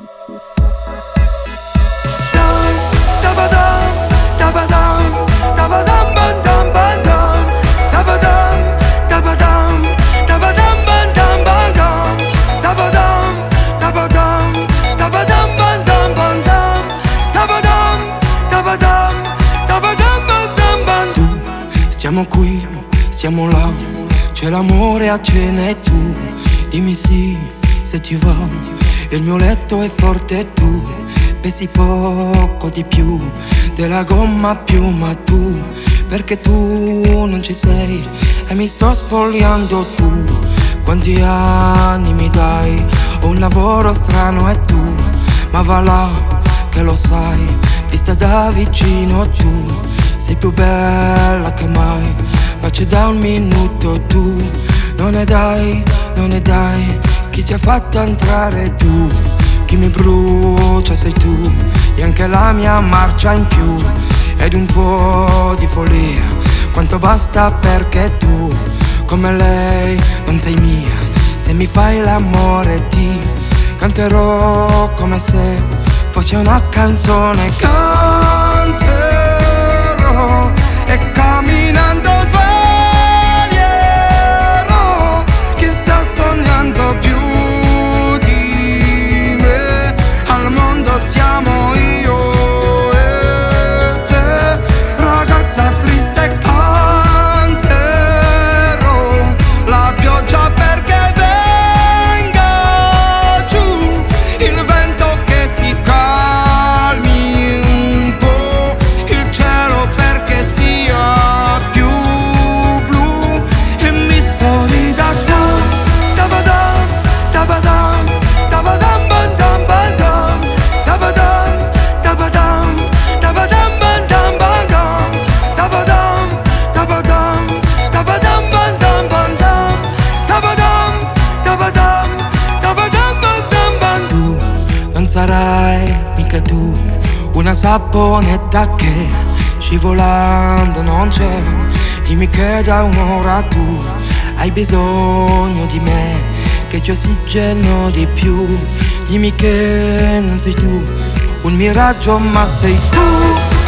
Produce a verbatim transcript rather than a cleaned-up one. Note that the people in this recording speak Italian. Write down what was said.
Stiamo qui, stiamo là, c'è l'amore a cena e tu dimmi sì se ti va. Il mio letto è forte e tu pesi poco di più della gomma più, ma tu, perché tu non ci sei e mi sto spogliando. Tu quanti anni mi dai? Ho un lavoro strano e tu, ma va là che lo sai, vista da vicino tu sei più bella che mai, ma c'è da un minuto tu. Non ne dai, non ne dai, chi ti ha fatto entrare tu? Chi mi brucia sei tu, e anche la mia marcia in più. Ed un po' di follia, quanto basta perché tu, come lei, non sei mia. Se mi fai l'amore ti canterò come se fosse una canzone. Canterò e camminando sbaglierò chi sta sognando più di me. Al mondo siamo io e te, ragazza triste. Canterò la pioggia perché venga giù, il vento che si calmi un po', il cielo perché sia più blu e mi sorrida. Tabadam, tabadam, tabadam, bandam, bandam, tabadam, tabadam, tabadam, bandam, bandam, tabadam, tabadam, tabadam, bandam, bandam, tabadam, tabadam, tabadam, bandam, bandam. Tu non sarai mica tu una saponetta che scivolando non c'è. Dimmi che da un'ora tu hai bisogno di me, che ci ossigeno di più. Dimmi che non sei tu un miraggio, ma sei tu.